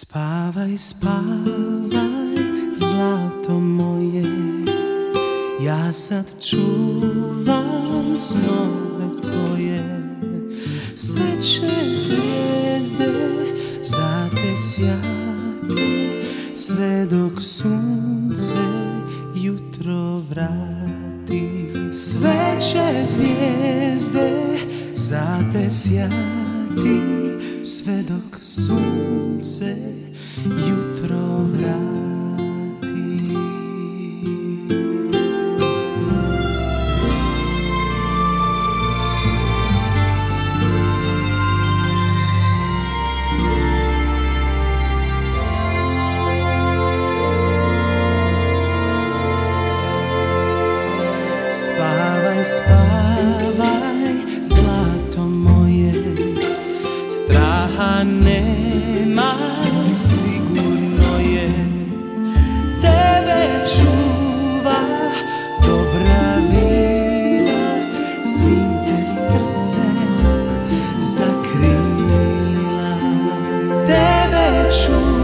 Spavaj, spavaj, zlato moje, ja sad čuvam snove tvoje. Sve će zvijezde za te sjati, sve dok sunce jutro vrati. Sve će zvijezde za te sjati, sve dok sunce jutro vrati. Spavaj, spavaj, zlato moje, straha nema, sigurno je. Tebe čuva dobra vila, svim te srcem zakrila. Tebe čuva